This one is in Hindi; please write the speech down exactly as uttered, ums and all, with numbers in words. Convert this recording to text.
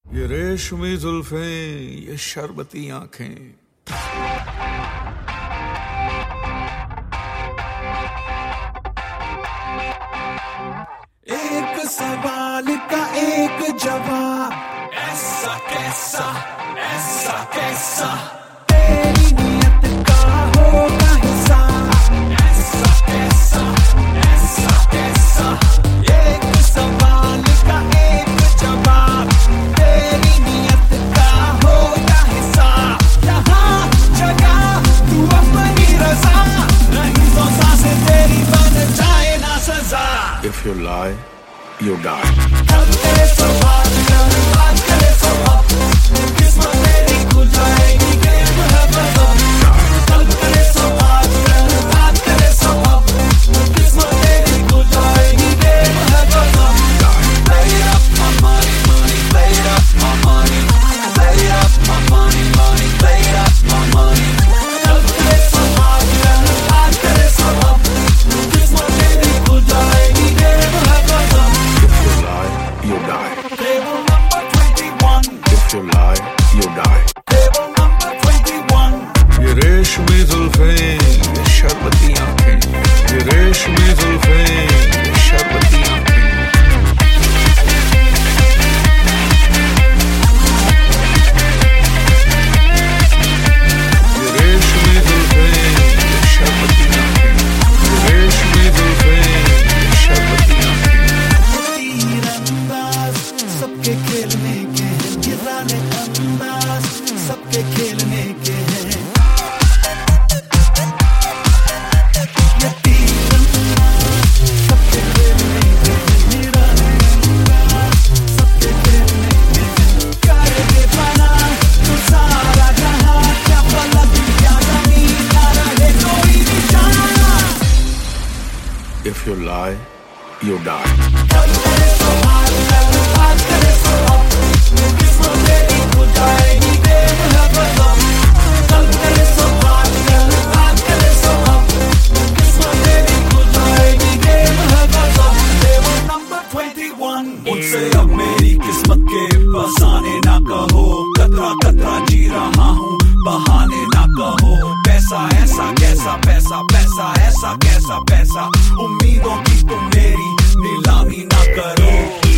ये रेशमी जुल्फें, ये शरबती आंखें, एक सवाल का एक जवाब, ऐसा कैसा, ऐसा कैसा, तेरी नियत का होगा हिसाब, ऐसा कैसा, ऐसा कैसा, एक सवाल का एक जवाब, तेरी नियत का होगा हिसाब, यहाँ जगह तू अपनी रज़ा, नहीं तो सांसें तेरी बन जाए ना सजा। If you lie, you die. कल तेरे सवाल कर, बात करे सब, किस्मत तेरी खुल जाएगी, गेम है बदम। कल तेरे सवाल कर, बात करे सब, किस्मत तेरी खुल जाएगी, गेम है बदम। Play it up, my money, money, play it up, my money, play it up, my money, money, play it up, my money। कल तेरे सवाल कर, बात करे सब, किस्मत तेरी खुल जाएगी, गेम है बदम। If you lie, you die. Table number twenty-one. If you lie, you die. Table number twenty-one. ये रेशमी जुल्फें, ये शरबती आंखें, ये रेशमी जुल्फें, ये शरबती आंखें, ये रेशमी जुल्फें, ये शरबती आंखें, ये रेशमी जुल्फें, ये शरबती आंखें। तीरंदाज सबके खेलने के हैं, ये राने अंदाज सबके खेलने के हैं। ये तीरंदाज सबके खेलने के हैं, ये राने अंदाज सबके खेलने के हैं। करके बना तू सारा जहां, क्या पलक क्या जमीन ना रहे कोई निशान। If you lie, you die. कल तेरे सवाल कर, बात करे सब, किस्मत तेरी खुल जाएगी, गेम है बदम। कल तेरे सवाल कर, बात करे सब, किस्मत तेरी खुल जाएगी, गेम है बदम। Table number twenty-one. मुझसे अब मेरी किस्मत के फसाने ना कहो, कतरा कतरा जी रहा हूँ, बहाने ना कहो। पैसा ऐसा कैसा पैसा, पैसा ऐसा कैसा पैसा, उम्मीदों की तुम मेरी नीलामी ना करो।